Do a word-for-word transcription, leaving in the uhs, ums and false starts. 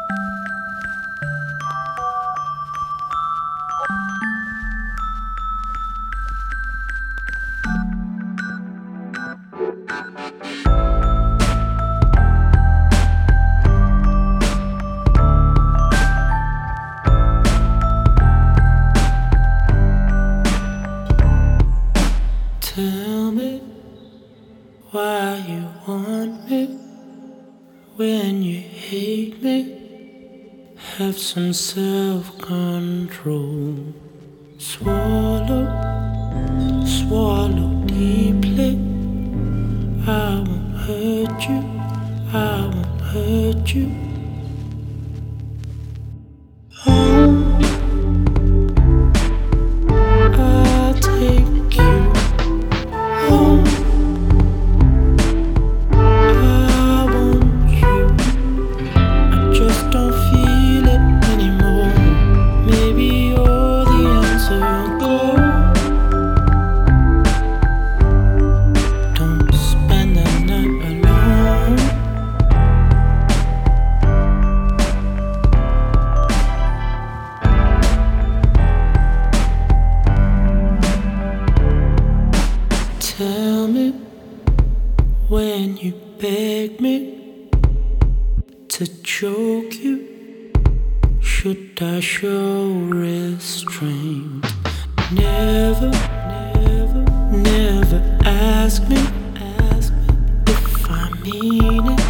Tell me why you want me when you hate me. Have some self-control. Swallow, swallow deeply. I won't hurt you, I won't hurt you. Home, I'll take you home. I want you, I just don't feel it anymore. Maybe you're the answer. Go. Don't spend the night alone. Tell me when you beg me to choke you, should I show restraint? Never, never, never ask me, ask me if I mean it.